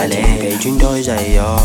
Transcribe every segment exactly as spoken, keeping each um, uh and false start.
ilaleke into izayo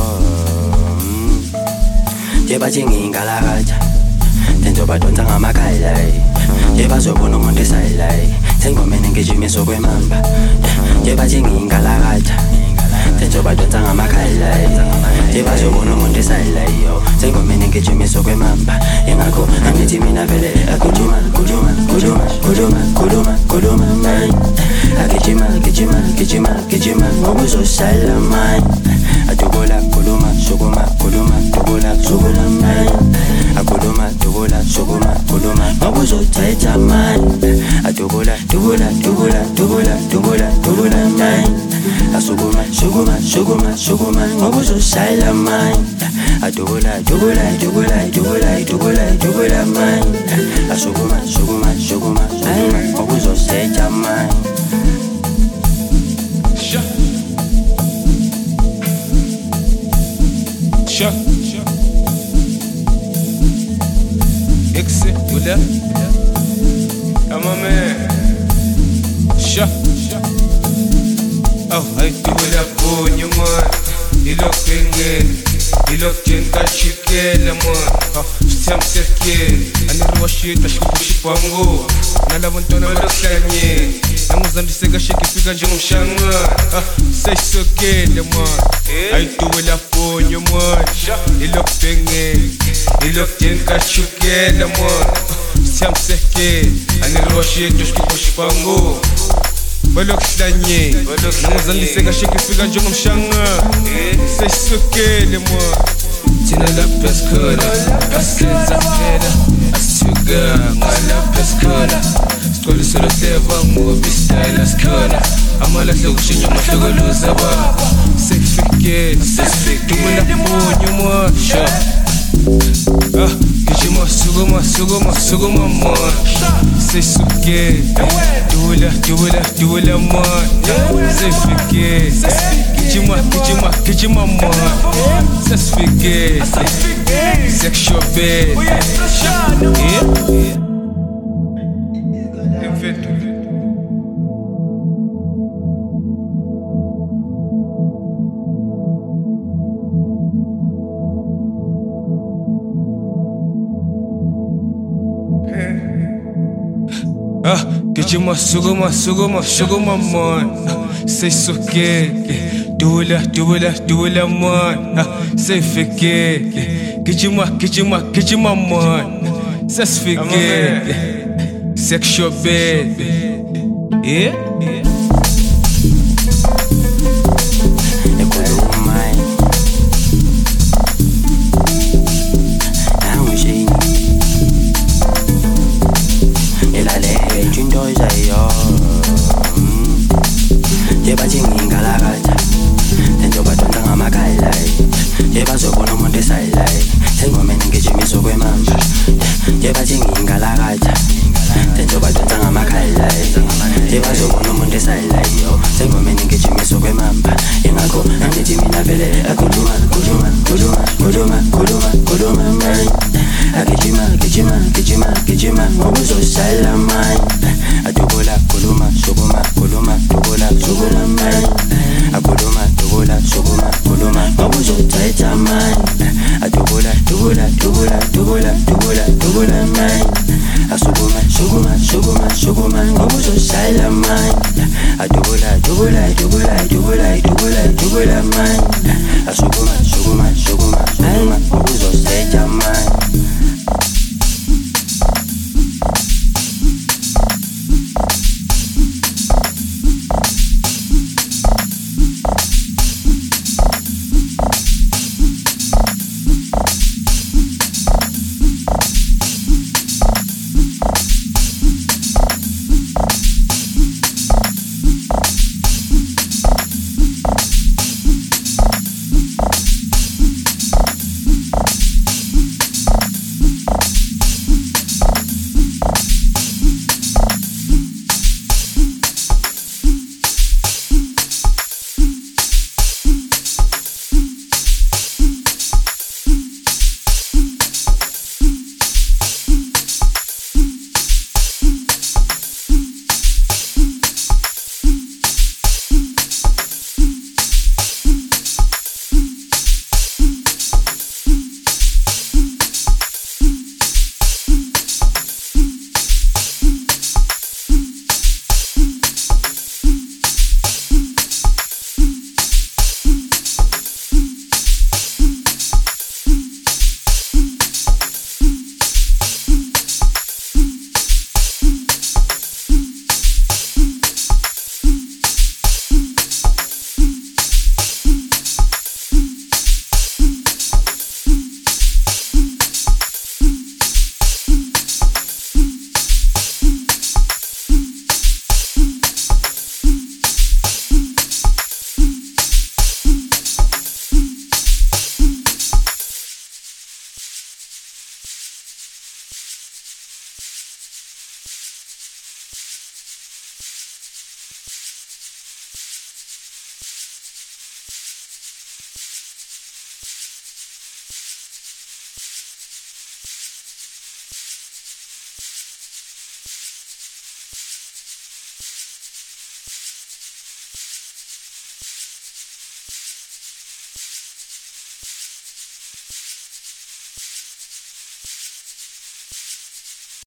Jeba jinginga la gaja Tenzo badonsa ngamakhala Jeba zobona umuntu esayilay Sengomene ngijimiso kwemamba Jeba jinginga la gaja Tenzo badonsa ngamakhala Jeba zobona umuntu esayilay Sengomene ngijimiso kwemamba Ingakho angithi mina vele akujuma kujuma kujuma kujuma kujuma kujuma man Akijima kijima kijima kijima ngokuzosala man Adubola kuluma sukuma kuluma dubola sukuma man Akuluma dubola sukuma kuluma ngokuzothatha man Adubola dubola dubola dubola dubola dubola man Asukuma sukuma sukuma sukuma ngokuzosala man Adubola dubola dubola dubola dubola dubola man Asukuma sukuma sukuma sukuma ngokuzosatha man Sure. Sure. Exit, you there? I'm a man. Sure. Oh, I do it up on your man. You look in, you look in that shit, man. Oh, Sam said, I never wash it, I should push it for go. Nala want to know what I'm Namuzandiseka shikifika nje mshanga Say so good man I do it up on your man You look thingy You look think I should get the man Sam seke Ani roshi tushki pushpango Balok stanye Namuzandiseka shikifika nje mshanga Say so good man Tina la pescola Pasenza pera Asuga Ngala pescola Skole solo teva mubi style skala Amala hlugushinya mahluguluza ba Sefike sefike Tumula ponyo mo Sha Ah Kijima suguma suguma suguma mo Sefike Dula dula dula mo Sefike Kijima kijima kijima mo Sefike Sexual bed Yeah Ah, kijima suguma suguma suguma man Say so que Dula dula dula man Say fike Kijima kijima kijima man Say fike Sexual bed Yeah Jeba jinginga la gaja Tenzo badonsa ngamakhala Jeba zobona umuntu esayilay Sengomene ngijimiso kwemamba Jeba jinginga la gaja Tenzo badonsa ngamakhala Jeba zobona umuntu esayilay Sengomene ngijimiso kwemamba Ingakho angithi mina vele akujuma kujuma kujuma kujuma kujuma kujuma man Akijima kijima kijima kijima ngokuzosala man Adubola kuluma sukuma kuluma dubola sukuma man Akuluma dubola sukuma kuluma ngokuzothatha man Adubola dubola dubola dubola dubola dubola man Asukuma sukuma sukuma sukuma ngokuzosala man Adubola dubola dubola dubola dubola dubola man